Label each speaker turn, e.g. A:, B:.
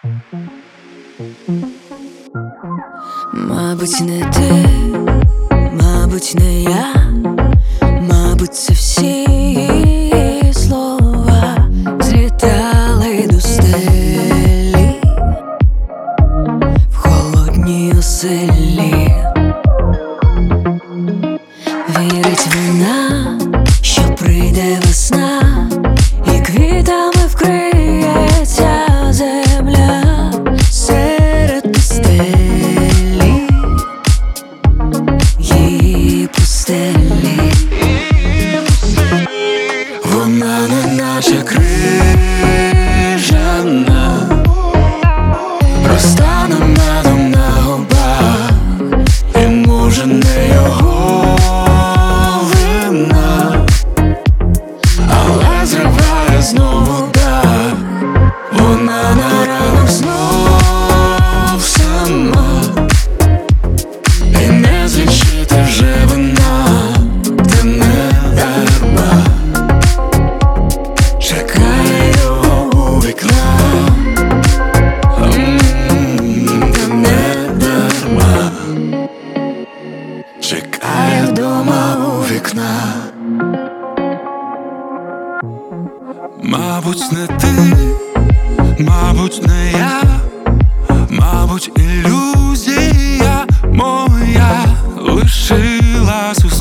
A: Мабуть, не ти, мабуть, не я, мабуть, це всі її слова злітали до стелі в холодній оселі. Вірить вона, що прийде весна, і квітами вкриється земля серед стелі, її пустелі. Вона неначе крижана, розтане медом на губах, і може не його вина, але зриває знову дах. Вона на ранок знов сама, і не злічити вже вина, та не дарма чекає його у вікна, та не дарма чекає вдома у вікна.
B: Мабуть, не ти, мабуть, не я, мабуть, ілюзія моя лишилась у